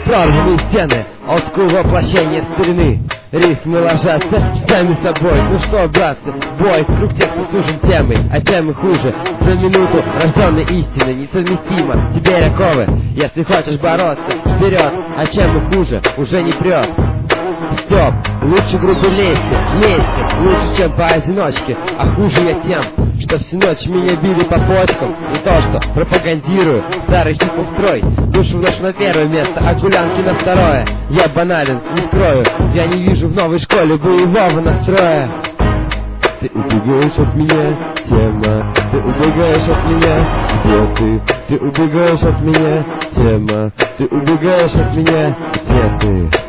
прорванные стены, олдскул воплощение старины. Рифмы ложатся сами собой. Ну что, братцы, бой, круг текста сужен темой. А чем и хуже? За минуту рожденной истины несовместимо. Теперь оковы, если хочешь бороться, вперед. А чем и хуже? Уже не прет. Стоп, лучше грубо лезьте, вместе, лучше, чем поодиночке. А хуже я тем, что всю ночь меня били по почкам. Не то, что пропагандирую старый хип-хоп строй. Душу вношу на первое место, а гулянки на второе. Я банален, не скрою, я не вижу в новой школе боевого настроя. Ты убегаешь от меня, тема. Ты убегаешь от меня, где ты? Ты убегаешь от меня, тема. Ты убегаешь от меня, где ты?